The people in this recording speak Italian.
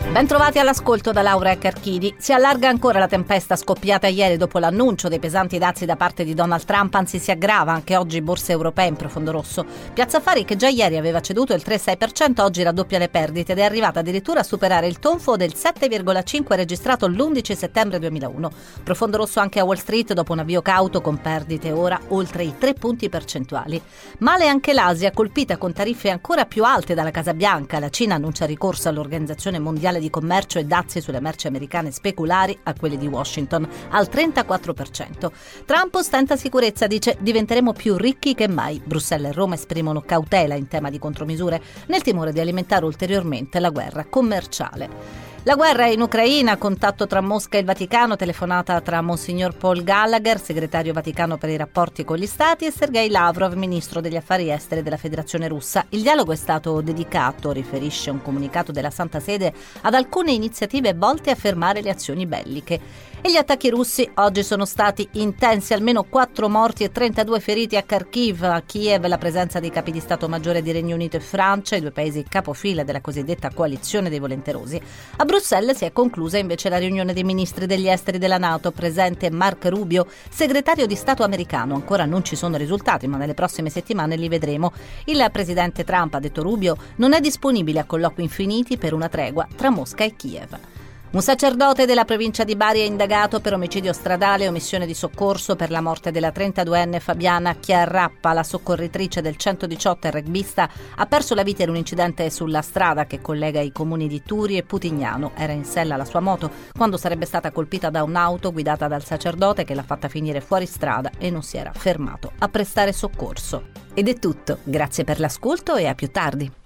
Bentrovati all'ascolto da Laura Carchidi. Si allarga ancora la tempesta scoppiata ieri dopo l'annuncio dei pesanti dazi da parte di Donald Trump, anzi si aggrava anche oggi borse europee in profondo rosso. Piazza Affari, che già ieri aveva ceduto il 3,6%, oggi raddoppia le perdite ed è arrivata addirittura a superare il tonfo del 7,5% registrato l'11 settembre 2001. Profondo rosso anche a Wall Street dopo un avvio cauto con perdite ora oltre i 3 punti percentuali. Male anche l'Asia, colpita con tariffe ancora più alte dalla Casa Bianca. La Cina annuncia ricorso all'Organizzazione Mondiale di Commercio e dazi sulle merci americane speculari a quelle di Washington al 34%. Trump ostenta sicurezza, dice diventeremo più ricchi che mai. Bruxelles e Roma esprimono cautela in tema di contromisure nel timore di alimentare ulteriormente la guerra commerciale. La guerra in Ucraina, contatto tra Mosca e il Vaticano, telefonata tra Monsignor Paul Gallagher, segretario Vaticano per i rapporti con gli Stati, e Sergei Lavrov, ministro degli affari esteri della Federazione Russa. Il dialogo è stato dedicato, riferisce un comunicato della Santa Sede, ad alcune iniziative volte a fermare le azioni belliche. E gli attacchi russi oggi sono stati intensi, almeno 4 morti e 32 feriti a Kharkiv. A Kiev la presenza dei capi di Stato Maggiore di Regno Unito e Francia, i due paesi capofila della cosiddetta coalizione dei volenterosi. A Bruxelles si è conclusa invece la riunione dei ministri degli esteri della NATO, presente Mark Rubio, segretario di Stato americano. Ancora non ci sono risultati, ma nelle prossime settimane li vedremo. Il presidente Trump, ha detto Rubio, non è disponibile a colloqui infiniti per una tregua tra Mosca e Kiev. Un sacerdote della provincia di Bari è indagato per omicidio stradale e omissione di soccorso per la morte della 32enne Fabiana Chiarrappa. La soccorritrice del 118 e rugbista ha perso la vita in un incidente sulla strada che collega i comuni di Turi e Putignano. Era in sella alla sua moto quando sarebbe stata colpita da un'auto guidata dal sacerdote che l'ha fatta finire fuori strada e non si era fermato a prestare soccorso. Ed è tutto, grazie per l'ascolto e a più tardi.